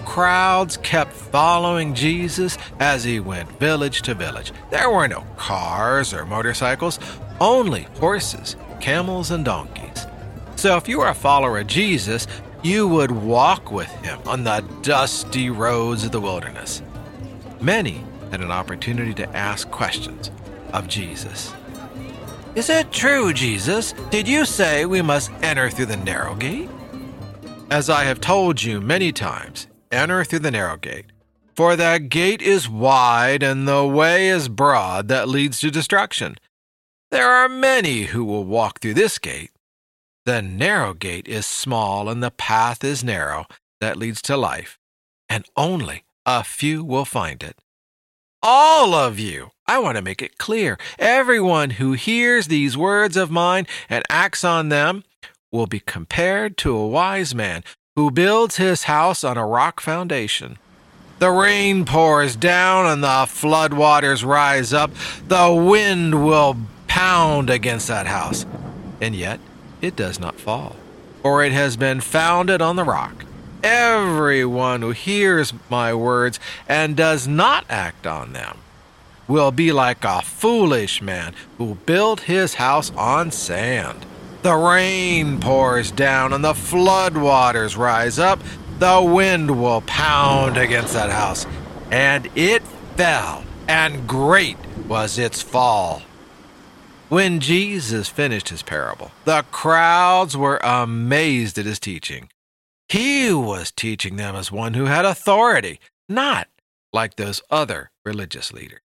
crowds kept following Jesus as he went village to village. There were no cars or motorcycles, only horses, camels, and donkeys. So if you were a follower of Jesus, you would walk with him on the dusty roads of the wilderness. Many had an opportunity to ask questions of Jesus. Is it true, Jesus? Did you say we must enter through the narrow gate? As I have told you many times, enter through the narrow gate. For the gate is wide and the way is broad that leads to destruction. There are many who will walk through this gate. The narrow gate is small and the path is narrow that leads to life, and only a few will find it. All of you, I want to make it clear, everyone who hears these words of mine and acts on them will be compared to a wise man who builds his house on a rock foundation. The rain pours down and the flood waters rise up. The wind will pound against that house, and yet it does not fall, for it has been founded on the rock. Everyone who hears my words and does not act on them will be like a foolish man who built his house on sand. The rain pours down and the flood waters rise up. The wind will pound against that house, and it fell, and great was its fall. When Jesus finished his parable, the crowds were amazed at his teaching. He was teaching them as one who had authority, not like those other religious leaders.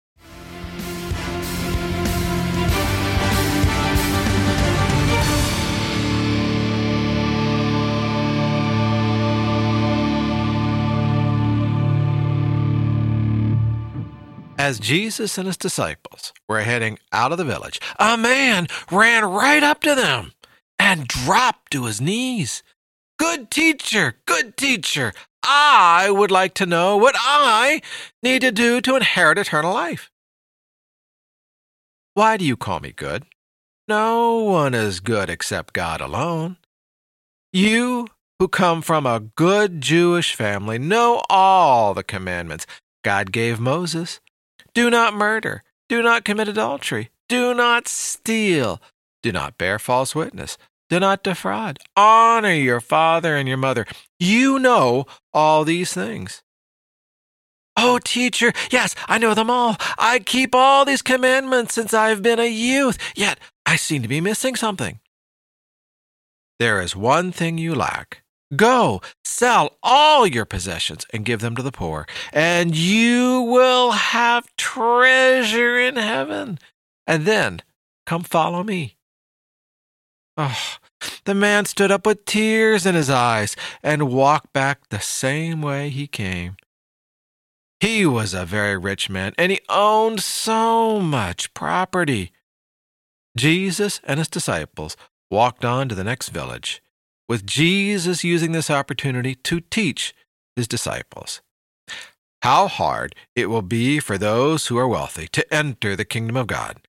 As Jesus and his disciples were heading out of the village, a man ran right up to them and dropped to his knees. Good teacher, I would like to know what I need to do to inherit eternal life. Why do you call me good? No one is good except God alone. You who come from a good Jewish family know all the commandments God gave Moses. Do not murder. Do not commit adultery. Do not steal. Do not bear false witness. Do not defraud. Honor your father and your mother. You know all these things. Oh, teacher, yes, I know them all. I keep all these commandments since I've been a youth, yet I seem to be missing something. There is one thing you lack. Go, sell all your possessions and give them to the poor, and you will have treasure in heaven. And then come follow me. Oh, the man stood up with tears in his eyes and walked back the same way he came. He was a very rich man, and he owned so much property. Jesus and his disciples walked on to the next village, with Jesus using this opportunity to teach his disciples how hard it will be for those who are wealthy to enter the kingdom of God.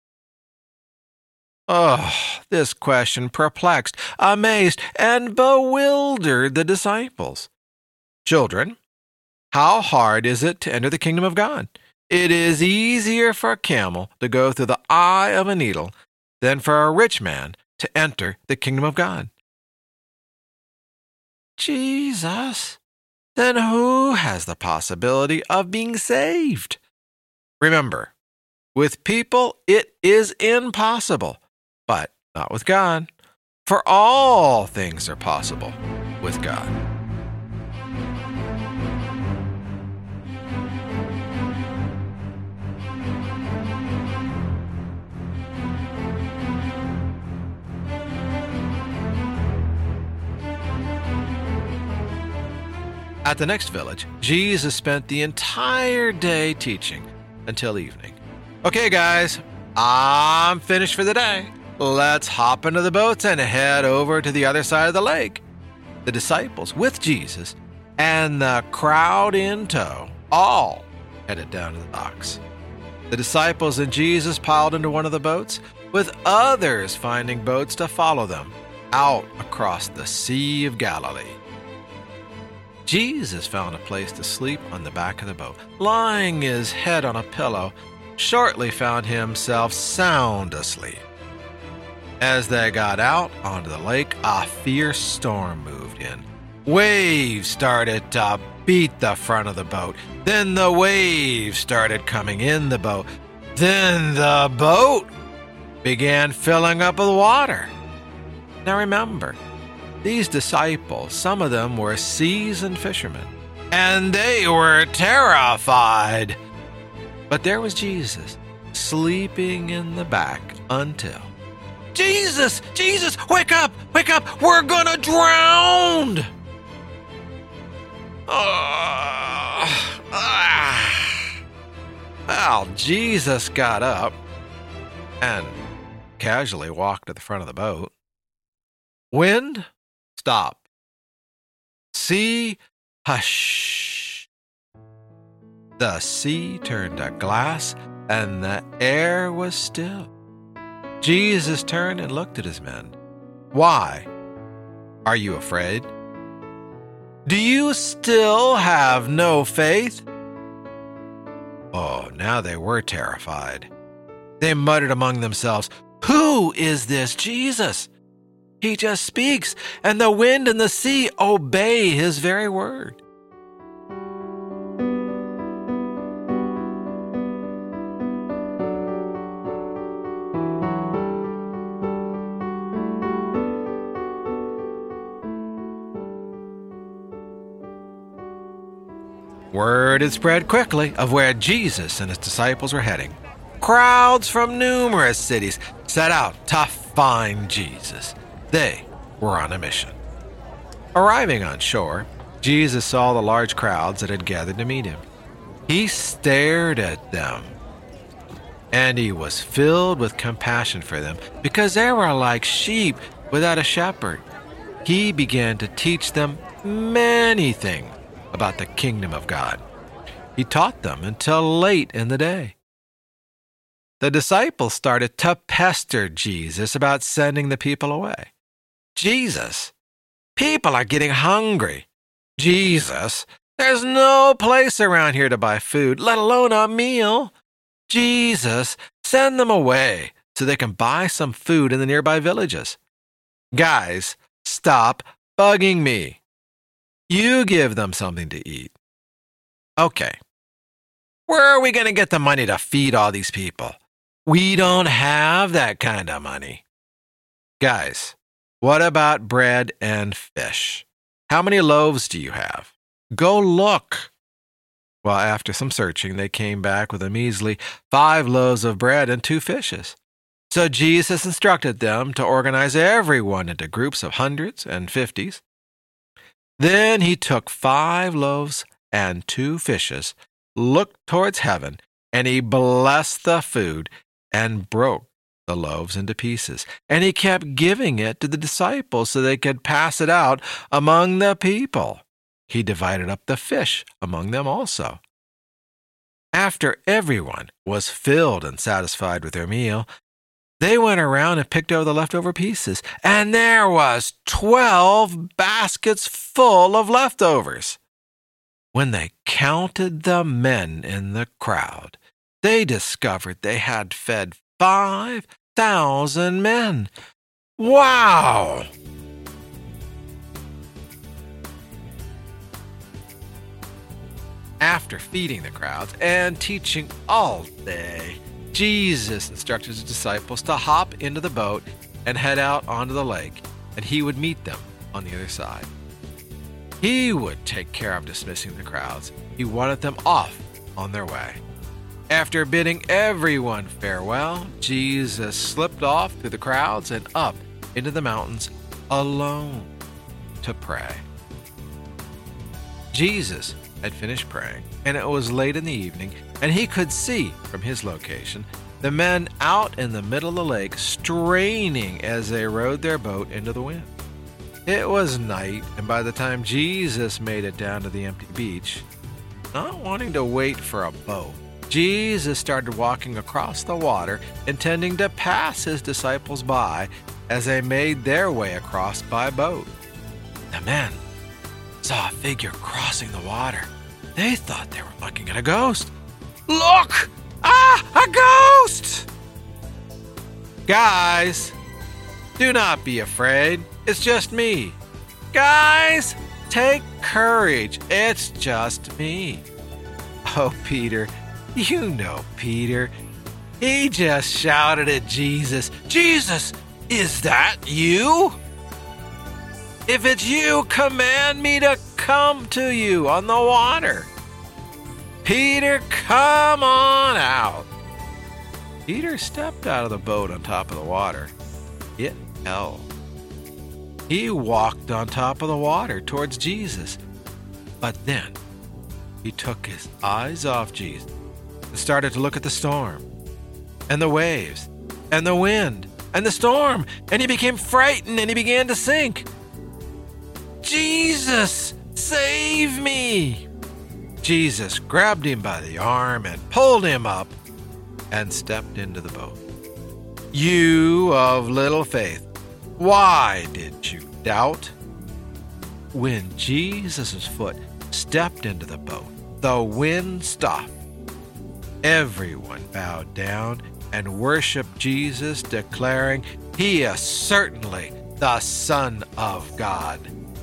Oh, this question perplexed, amazed, and bewildered the disciples. Children, how hard is it to enter the kingdom of God? It is easier for a camel to go through the eye of a needle than for a rich man to enter the kingdom of God. Jesus, then who has the possibility of being saved? Remember, with people it is impossible, but not with God. For all things are possible with God. At the next village, Jesus spent the entire day teaching until evening. Okay, guys, I'm finished for the day. Let's hop into the boats and head over to the other side of the lake. The disciples with Jesus and the crowd in tow all headed down to the docks. The disciples and Jesus piled into one of the boats, with others finding boats to follow them out across the Sea of Galilee. Jesus found a place to sleep on the back of the boat. Lying his head on a pillow, shortly found himself sound asleep. As they got out onto the lake, a fierce storm moved in. Waves started to beat the front of the boat. Then the waves started coming in the boat. Then the boat began filling up with water. Now remember, these disciples, some of them were seasoned fishermen, and they were terrified. But there was Jesus, sleeping in the back until, Jesus, wake up, we're gonna drown. Well, Jesus got up and casually walked to the front of the boat. Wind, stop. Sea, hush. The sea turned to glass and the air was still. Jesus turned and looked at his men. Why? Are you afraid? Do you still have no faith? Oh, now they were terrified. They muttered among themselves, Who is this Jesus? He just speaks, and the wind and the sea obey his very word. Word had spread quickly of where Jesus and his disciples were heading. Crowds from numerous cities set out to find Jesus. They were on a mission. Arriving on shore, Jesus saw the large crowds that had gathered to meet him. He stared at them, and he was filled with compassion for them because they were like sheep without a shepherd. He began to teach them many things about the kingdom of God. He taught them until late in the day. The disciples started to pester Jesus about sending the people away. Jesus, people are getting hungry. Jesus, there's no place around here to buy food, let alone a meal. Jesus, send them away so they can buy some food in the nearby villages. Guys, stop bugging me. You give them something to eat. Okay, where are we going to get the money to feed all these people? We don't have that kind of money. Guys, what about bread and fish? How many loaves do you have? Go look. Well, after some searching, they came back with a measly 5 loaves of bread and 2 fishes. So Jesus instructed them to organize everyone into groups of hundreds and 50s. Then he took 5 loaves and 2 fishes, looked towards heaven, and he blessed the food and broke the loaves into pieces. And he kept giving it to the disciples so they could pass it out among the people. He divided up the fish among them also. After everyone was filled and satisfied with their meal, they went around and picked over the leftover pieces, and there was 12 baskets full of leftovers. When they counted the men in the crowd, they discovered they had fed 5,000 men. Wow! After feeding the crowds and teaching all day, Jesus instructed his disciples to hop into the boat and head out onto the lake, and he would meet them on the other side. He would take care of dismissing the crowds. He wanted them off on their way. After bidding everyone farewell, Jesus slipped off through the crowds and up into the mountains alone to pray. Jesus had finished praying, and it was late in the evening, and he could see from his location the men out in the middle of the lake straining as they rowed their boat into the wind. It was night, and by the time Jesus made it down to the empty beach, not wanting to wait for a boat, Jesus started walking across the water, intending to pass his disciples by as they made their way across by boat. The men saw a figure crossing the water. They thought they were looking at a ghost. Look! A ghost! Guys, do not be afraid. It's just me. Guys, take courage. It's just me. Oh, Peter, you know Peter. He just shouted at Jesus, Jesus, is that you? If it's you, command me to come to you on the water. Peter, come on out. Peter stepped out of the boat on top of the water. It held. He walked on top of the water towards Jesus. But then he took his eyes off Jesus and started to look at the storm and the waves and the wind and the storm, and he became frightened and he began to sink. Jesus, save me! Jesus grabbed him by the arm and pulled him up and stepped into the boat. You of little faith, why did you doubt? When Jesus' foot stepped into the boat, the wind stopped. Everyone bowed down and worshiped Jesus, declaring, He is certainly the Son of God.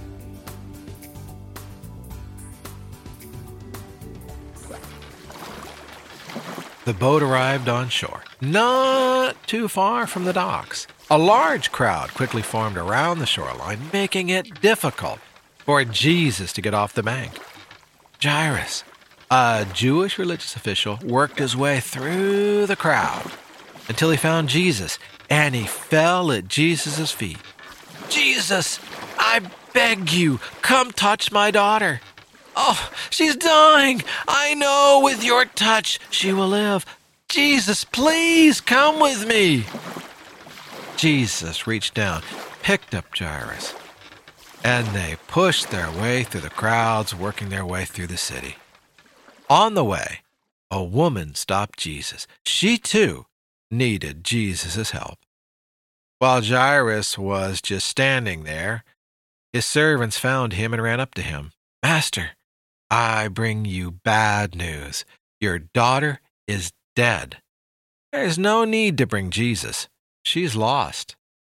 The boat arrived on shore, not too far from the docks. A large crowd quickly formed around the shoreline, making it difficult for Jesus to get off the bank. Jairus, a Jewish religious official, worked his way through the crowd until he found Jesus, and he fell at Jesus' feet. Jesus, I beg you, come touch my daughter. Oh, she's dying. I know with your touch she will live. Jesus, please come with me. Jesus reached down, picked up Jairus, and they pushed their way through the crowds, working their way through the city. On the way, a woman stopped Jesus. She, too, needed Jesus' help. While Jairus was just standing there, his servants found him and ran up to him. Master, I bring you bad news. Your daughter is dead. There's no need to bring Jesus. She's lost.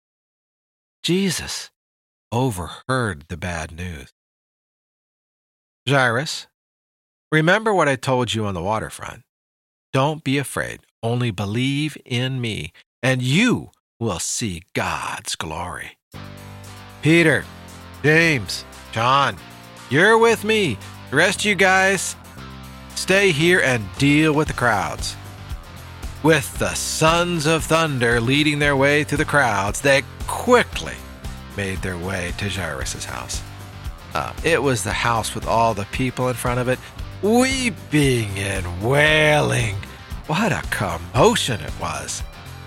Jesus overheard the bad news. Jairus, remember what I told you on the waterfront. Don't be afraid. Only believe in me, and you will see God's glory. Peter, James, John, you're with me. The rest of you guys, stay here and deal with the crowds. With the sons of thunder leading their way through the crowds, they quickly made their way to Jairus' house. It was the house with all the people in front of it, weeping and wailing. What a commotion it was.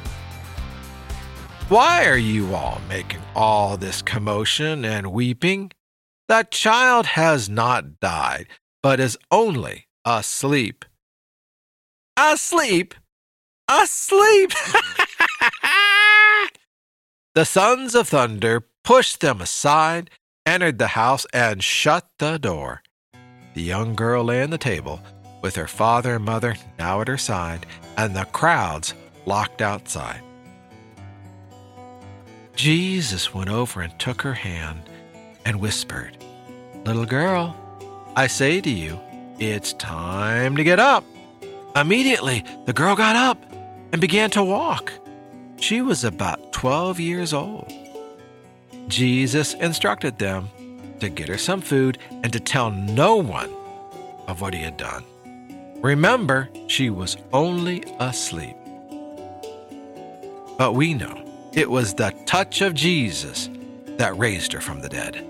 Why are you all making all this commotion and weeping? The child has not died, but is only asleep. Asleep? Asleep! The sons of thunder pushed them aside, entered the house, and shut the door. The young girl lay on the table, with her father and mother now at her side, and the crowds locked outside. Jesus went over and took her hand and whispered, "Little girl, I say to you, it's time to get up." Immediately, the girl got up and began to walk. She was about 12 years old. Jesus instructed them to get her some food and to tell no one of what he had done. Remember, she was only asleep. But we know it was the touch of Jesus that raised her from the dead.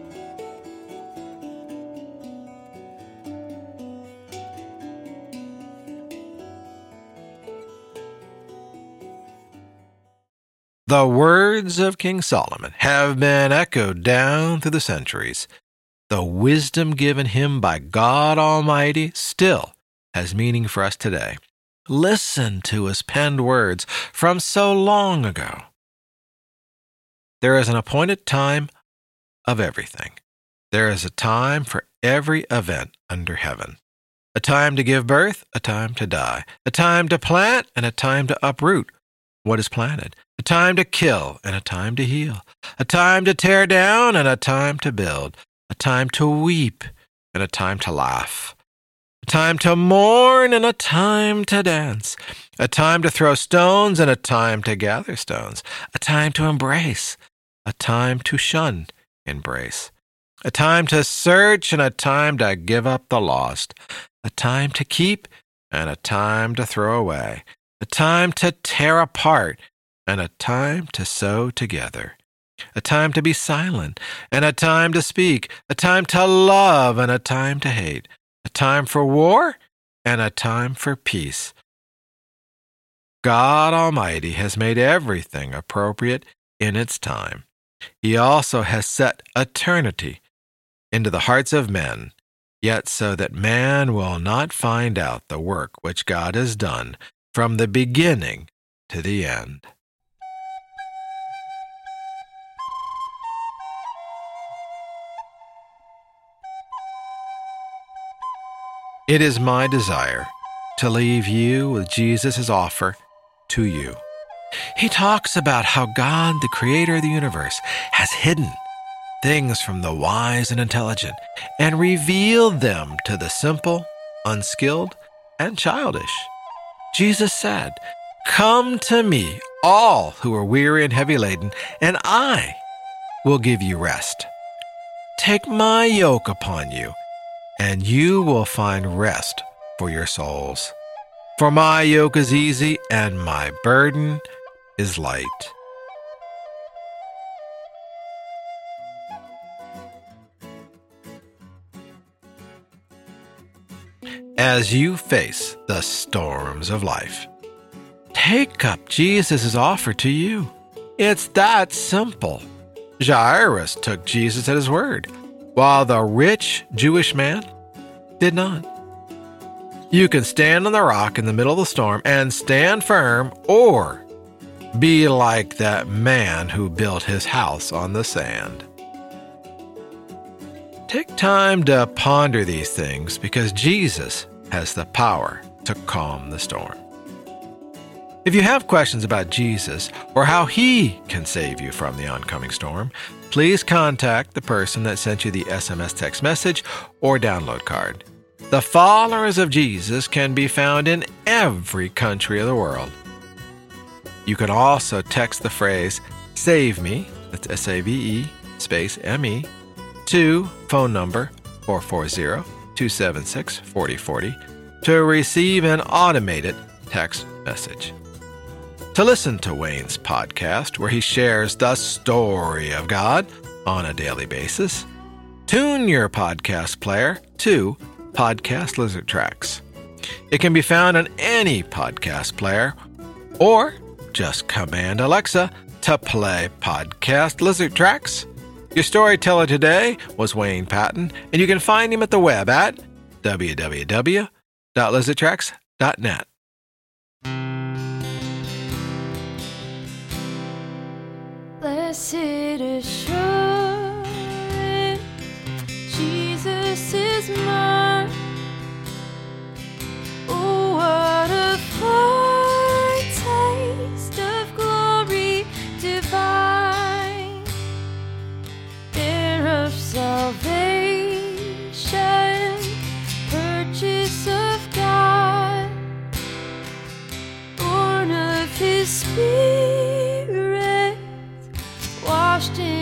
The words of King Solomon have been echoed down through the centuries. The wisdom given him by God Almighty still has meaning for us today. Listen to his penned words from so long ago. There is an appointed time of everything. There is a time for every event under heaven. A time to give birth, a time to die. A time to plant and a time to uproot what is planted. A time to kill and a time to heal. A time to tear down and a time to build. A time to weep and a time to laugh. A time to mourn and a time to dance. A time to throw stones and a time to gather stones. A time to embrace, a time to shun embrace. A time to search and a time to give up the lost. A time to keep and a time to throw away. A time to tear apart and a time to sew together. A time to be silent and a time to speak. A time to love and a time to hate. A time for war and a time for peace. God Almighty has made everything appropriate in its time. He also has set eternity into the hearts of men, yet so that man will not find out the work which God has done from the beginning to the end. It is my desire to leave you with Jesus' offer to you. He talks about how God, the creator of the universe, has hidden things from the wise and intelligent and revealed them to the simple, unskilled, and childish. Jesus said, "Come to me, all who are weary and heavy laden, and I will give you rest. Take my yoke upon you, and you will find rest for your souls. For my yoke is easy and my burden is light." As you face the storms of life, take up Jesus' offer to you. It's that simple. Jairus took Jesus at his word, while the rich Jewish man did not. You can stand on the rock in the middle of the storm and stand firm, or be like that man who built his house on the sand. Take time to ponder these things because Jesus has the power to calm the storm. If you have questions about Jesus or how he can save you from the oncoming storm, please contact the person that sent you the SMS text message or download card. The followers of Jesus can be found in every country of the world. You can also text the phrase SAVE ME, that's SAVE space ME, to phone number 440-276-4040 to receive an automated text message. To listen to Wayne's podcast, where he shares the story of God on a daily basis, tune your podcast player to Podcast Lizard Tracks. It can be found on any podcast player, or just command Alexa to play Podcast Lizard Tracks. Your storyteller today was Wayne Patton, and you can find him at the web at www.lizardtracks.net. Blessed assurance, Jesus is mine. Oh, what a foretaste of glory divine, heir of salvation, purchase of God, born of his Spirit, washed in